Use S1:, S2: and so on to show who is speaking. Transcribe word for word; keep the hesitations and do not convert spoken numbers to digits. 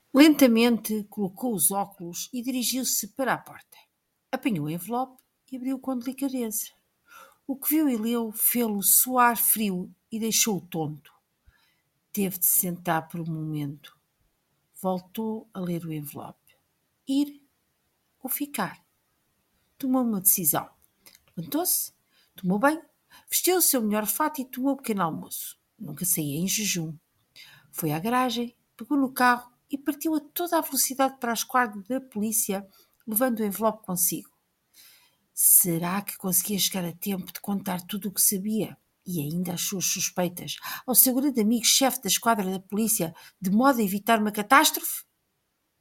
S1: Lentamente colocou os óculos e dirigiu-se para a porta. Apanhou o envelope e abriu com delicadeza. O que viu e leu fê-lo suar frio e deixou-o tonto. Teve de se sentar por um momento. Voltou a ler o envelope. Ir ou ficar? Tomou uma decisão. Levantou-se, tomou banho, vestiu o seu melhor fato e tomou o pequeno almoço. Nunca saía em jejum. Foi à garagem, pegou no carro e partiu a toda a velocidade para a esquadra da polícia, levando o envelope consigo. Será que conseguia chegar a tempo de contar tudo o que sabia? E ainda as suas suspeitas ao seu grande amigo chefe da esquadra da polícia, de modo a evitar uma catástrofe?